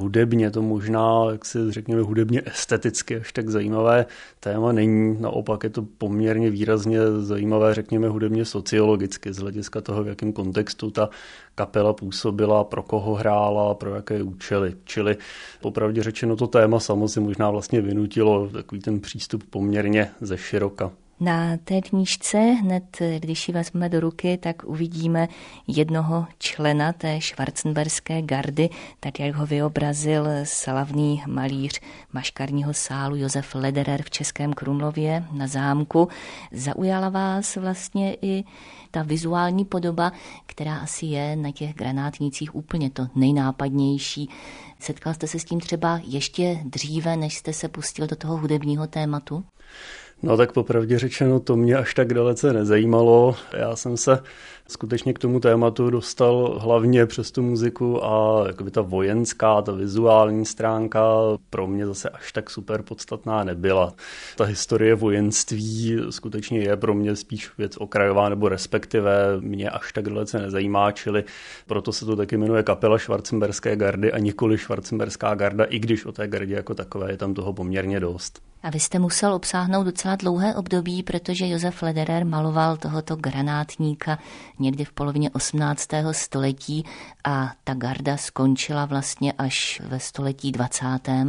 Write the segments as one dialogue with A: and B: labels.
A: hudebně to možná, jak si řekněme, hudebně esteticky až tak zajímavé téma není. Naopak je to poměrně výrazně zajímavé, řekněme, hudebně sociologicky, z hlediska toho, v jakém kontextu ta kapela působila, pro koho hrála, pro jaké účely. Čili popravdě řečeno to téma samo si možná vlastně vynutilo takový ten přístup poměrně ze široka.
B: Na té knížce, hned když ji vezmeme do ruky, tak uvidíme jednoho člena té schwarzenberské gardy, tak jak ho vyobrazil slavný malíř maškarního sálu Josef Lederer v Českém Krumlově na zámku. Zaujala vás vlastně i ta vizuální podoba, která asi je na těch granátnících úplně to nejnápadnější. Setkal jste se s tím třeba ještě dříve, než jste se pustil do toho hudebního tématu?
A: No tak popravdě řečeno, to mě až tak dalece nezajímalo. Já jsem se skutečně k tomu tématu dostal hlavně přes tu muziku a jakoby ta vojenská, ta vizuální stránka pro mě zase až tak super podstatná nebyla. Ta historie vojenství skutečně je pro mě spíš věc okrajová, nebo respektive mě až tak dalece nezajímá, čili proto se to taky jmenuje kapela schwarzenberské gardy a nikoli schwarzenberská garda, i když o té gardě jako takové je tam toho poměrně dost.
B: A vy jste musel obsáhnout docela dlouhé období, protože Josef Lederer maloval tohoto granátníka někdy v polovině 18. století a ta garda skončila vlastně až ve století 20.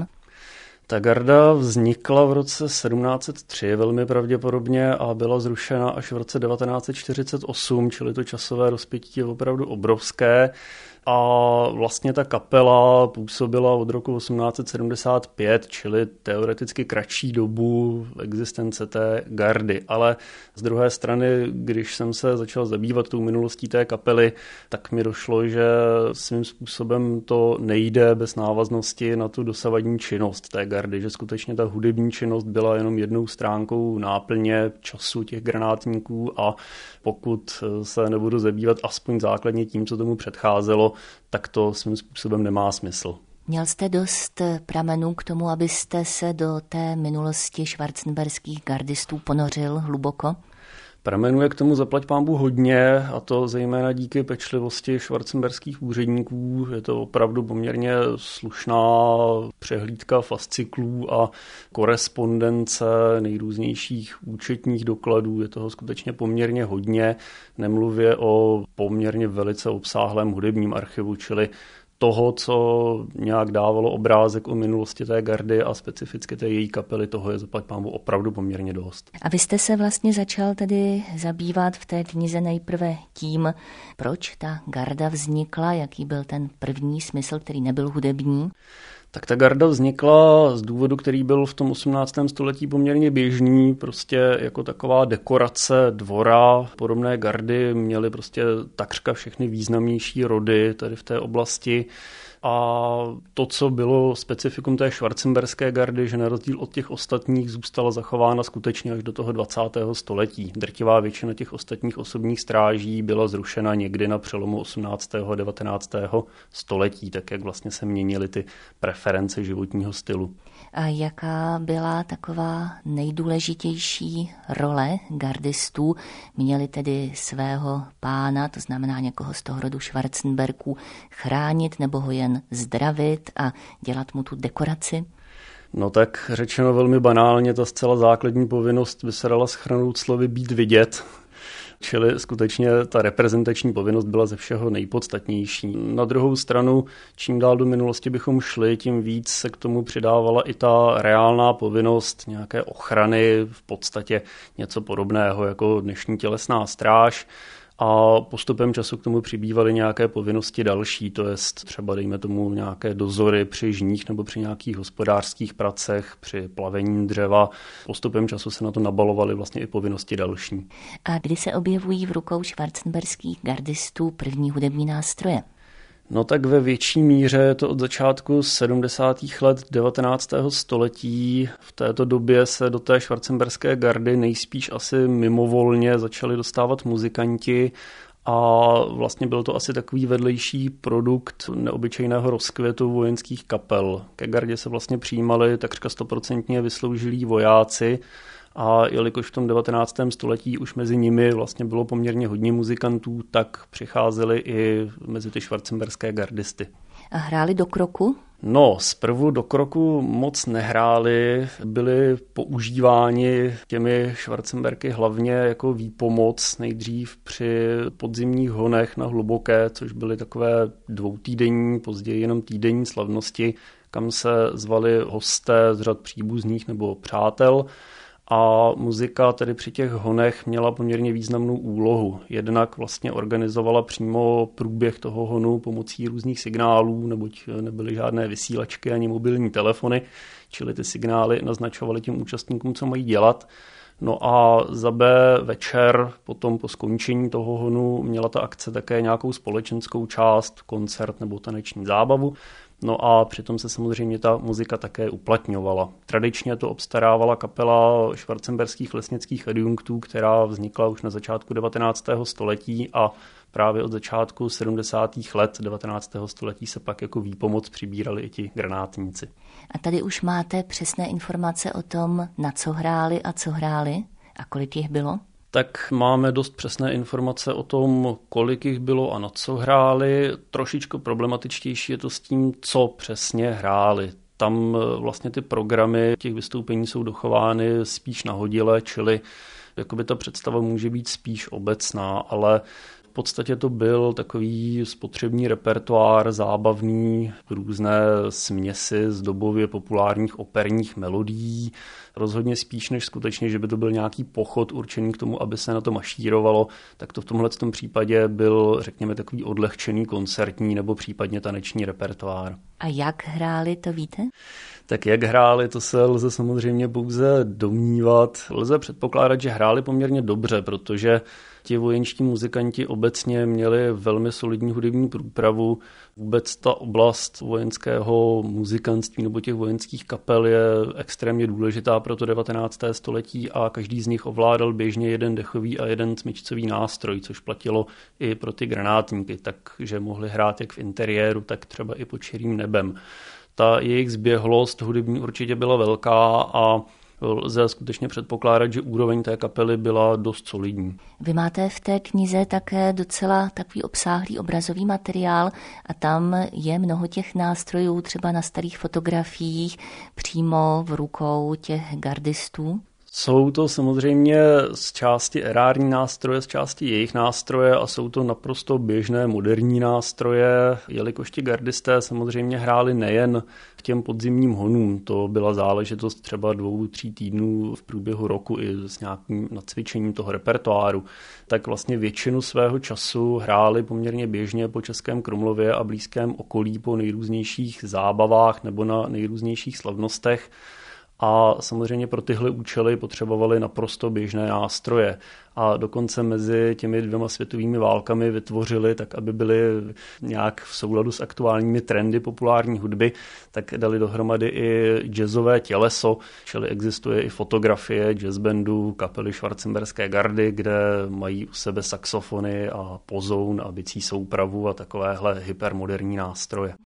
A: Ta garda vznikla v roce 1703 velmi pravděpodobně a byla zrušena až v roce 1948, čili to časové rozpětí je opravdu obrovské. A vlastně ta kapela působila od roku 1875, čili teoreticky kratší dobu existence té gardy. Ale z druhé strany, když jsem se začal zabývat tou minulostí té kapely, tak mi došlo, že svým způsobem to nejde bez návaznosti na tu dosavadní činnost té gardy, že skutečně ta hudební činnost byla jenom jednou stránkou náplně času těch granátníků a pokud se nebudu zabývat aspoň základně tím, co tomu předcházelo, tak to svým způsobem nemá smysl.
B: Měl jste dost pramenů k tomu, abyste se do té minulosti schwarzenberských gardistů ponořil hluboko?
A: Pramenů je k tomu zaplať pánbůh hodně, a to zejména díky pečlivosti schwarzenberských úředníků. Je to opravdu poměrně slušná přehlídka fasciklů a korespondence nejrůznějších účetních dokladů. Je toho skutečně poměrně hodně, nemluvě o poměrně velice obsáhlém hudebním archivu, čili toho, co nějak dávalo obrázek o minulosti té gardy a specificky té její kapely, toho je zaplať pánbůh opravdu poměrně dost.
B: A vy jste se vlastně začal tedy zabývat v té knize nejprve tím, proč ta garda vznikla, jaký byl ten první smysl, který nebyl hudební?
A: Tak ta garda vznikla z důvodu, který byl v tom 18. století poměrně běžný, prostě jako taková dekorace dvora. Podobné gardy měly prostě takřka všechny významnější rody tady v té oblasti. A to, co bylo specifikum té schwarzenberské gardy, že na rozdíl od těch ostatních zůstala zachována skutečně až do toho 20. století. Drtivá většina těch ostatních osobních stráží byla zrušena někdy na přelomu 18. a 19. století, tak jak vlastně se měnily ty preference životního stylu.
B: A jaká byla taková nejdůležitější role gardistů? Měli tedy svého pána, to znamená někoho z toho rodu Schwarzenberků, chránit nebo ho jen zdravit a dělat mu tu dekoraci?
A: No tak řečeno velmi banálně, ta zcela základní povinnost by se dala shrnout slovy být vidět. Čili skutečně ta reprezentační povinnost byla ze všeho nejpodstatnější. Na druhou stranu, čím dál do minulosti bychom šli, tím víc se k tomu přidávala i ta reálná povinnost nějaké ochrany, v podstatě něco podobného jako dnešní tělesná stráž. A postupem času k tomu přibývaly nějaké povinnosti další, to je třeba dejme tomu nějaké dozory při žních nebo při nějakých hospodářských pracech, při plavení dřeva. Postupem času se na to nabalovaly vlastně i povinnosti další.
B: A kdy se objevují v rukou schwarzenberských gardistů první hudební nástroje?
A: No tak ve větší míře je to od začátku 70. let 19. století. V této době se do té schwarzenberské gardy nejspíš asi mimovolně začali dostávat muzikanti a vlastně byl to asi takový vedlejší produkt neobyčejného rozkvětu vojenských kapel. Ke gardě se vlastně přijímali takřka 100% vysloužilí vojáci, a jelikož v tom 19. století už mezi nimi vlastně bylo poměrně hodně muzikantů, tak přicházeli i mezi ty schwarzenberské gardisty.
B: A hráli do kroku?
A: No, zprvu do kroku moc nehráli, byli používáni těmi Schwarzenbergy hlavně jako výpomoc nejdřív při podzimních honech na Hluboké, což byly takové dvoutýdenní, později jenom týdenní slavnosti, kam se zvali hosté z řad příbuzných nebo přátel. A muzika tedy při těch honech měla poměrně významnou úlohu. Jednak vlastně organizovala přímo průběh toho honu pomocí různých signálů, neboť nebyly žádné vysílačky ani mobilní telefony, čili ty signály naznačovaly těm účastníkům, co mají dělat. No a za B večer, potom po skončení toho honu, měla ta akce také nějakou společenskou část, koncert nebo taneční zábavu. No a přitom se samozřejmě ta muzika také uplatňovala. Tradičně to obstarávala kapela schwarzenberských lesnických adjunktů, která vznikla už na začátku 19. století a právě od začátku 70. let 19. století se pak jako výpomoc přibírali i ti granátníci.
B: A tady už máte přesné informace o tom, na co hráli a co hráli a kolik jich bylo?
A: Tak máme dost přesné informace o tom, kolik jich bylo a na co hráli. Trošičku problematičtější je to s tím, co přesně hráli. Tam vlastně ty programy těch vystoupení jsou dochovány spíš nahodile, čili jakoby ta představa může být spíš obecná, ale v podstatě to byl takový spotřební repertoár, zábavný, různé směsi z dobově populárních operních melodií. Rozhodně spíš než skutečně, že by to byl nějaký pochod určený k tomu, aby se na to mašírovalo, tak to v tomhle případě byl, řekněme, takový odlehčený koncertní nebo případně taneční repertoár.
B: A jak hráli, to víte?
A: Tak jak hráli, to se lze samozřejmě pouze domnívat. Lze předpokládat, že hráli poměrně dobře, protože ti vojenští muzikanti obecně měli velmi solidní hudební průpravu. Vůbec ta oblast vojenského muzikantství nebo těch vojenských kapel je extrémně důležitá pro to 19. století a každý z nich ovládal běžně jeden dechový a jeden smyčcový nástroj, což platilo i pro ty granátníky, takže mohli hrát jak v interiéru, tak třeba i pod širým nebem. Ta jejich zběhlost hudební určitě byla velká a lze skutečně předpokládat, že úroveň té kapely byla dost solidní.
B: Vy máte v té knize také docela takový obsáhlý obrazový materiál a tam je mnoho těch nástrojů, třeba na starých fotografiích, přímo v rukou těch gardistů.
A: Jsou to samozřejmě z části erární nástroje, z části jejich nástroje a jsou to naprosto běžné moderní nástroje, jelikož ti gardisté samozřejmě hráli nejen k těm podzimním honům, to byla záležitost třeba 2-3 týdnů v průběhu roku i s nějakým nacvičením toho repertoáru, tak vlastně většinu svého času hráli poměrně běžně po Českém Krumlově a blízkém okolí po nejrůznějších zábavách nebo na nejrůznějších slavnostech. A samozřejmě pro tyhle účely potřebovali naprosto běžné nástroje. A dokonce mezi těmi 2 světovými válkami vytvořili, tak aby byly nějak v souladu s aktuálními trendy populární hudby, tak dali dohromady i jazzové těleso, čili existuje i fotografie jazzbandu kapely Schwarzenberské gardy, kde mají u sebe saxofony a pozoun a bicí soupravu a takovéhle hypermoderní nástroje.